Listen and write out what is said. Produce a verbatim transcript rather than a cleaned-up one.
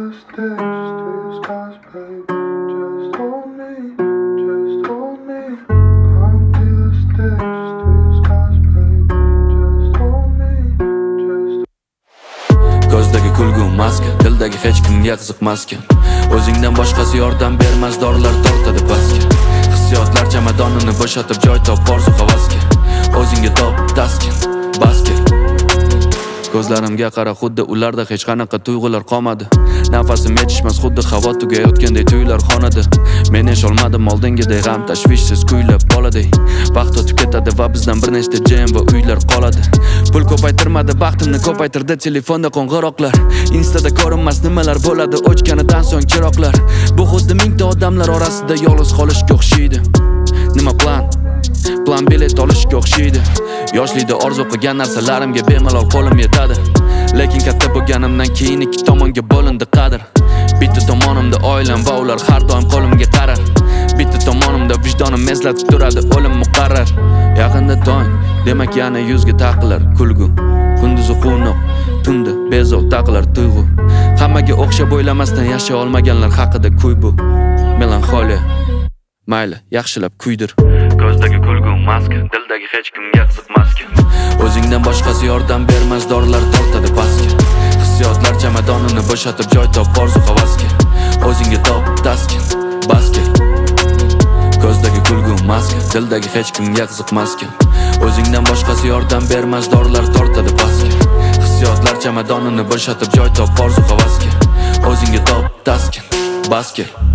the stage, to your scars, babe. Just hold me, just hold me. Come to the stage, to your scars, babe. Just hold me, just. Ko'zdagi kulgu maska, dildagi hech kimga qiziqmaskan. O'zingdan boshqasi yordam bermas, dorilar tortadi pastga. Hissiyotlar chamadonini bo'shatib joy top orzu havasga. O'zingga top taskin, basket. Ko'zlarimga qara, xuddi ularda hech qanaqa tuyg'ular qolmadi. Nafasim yetishmas, xuddi havo tugayotgandek tuyular xonada. Men esholmadim oldingidek g'am tashvishsiz kuylab boladay. Vaqt o'tib ketadi va bizdan bir nechta jam va uylar qoladi. Pul ko'paytirmadi, baxtimni ko'paytirdi telefonda qo'ng'iroqlar. Instada ko'rinmas nimalar bo'ladi o'chganidan so'ng chiroqlar. Bu xuddi mingta odamlar orasida yolg'iz qolishga o'xshaydi. Nima plan? Plan bilet olishga o'xshaydi. Yoshlikda orzu qilgan narsalarimga bemalol qo'lim yetadi. Lekin katta bo'lganimdan keyin ikki tomonga bo'lindi qadr. Bitta tomonimda oilam va ular har doim qo'limga qarar. Bitta tomonimda vijdonim eslatib turadi o'lim muqarrar. Yaqinda tong, demak yana yuzga taqilar kulgu. Kunduzi quvnoq, tunda bezov taqilar tuyg'u. Hammaga o'xshab o'ylamasdan yashay olmaganlar haqida kuy bu. Melanxoliya. Mayli, yaxshilab kuydir. Ko'zdagi kulgu maska, dildagi hech kimga qiziqmaskan. O'zingdan boshqasi yordam bermas, dorilar tortadi pastga. Hissiyotlar chamadonini bo'shatib joy top orzu havasga. O'zingga top taskin, basket. Ko'zdagi kulgu maska, dildagi hech kimga qiziqmaskan. O'zingdan boshqasi yordam bermas, dorilar tortadi pastga. Hissiyotlar chamadonini bo'shatib joy top orzu havasga. O'zingga top taskin, basket.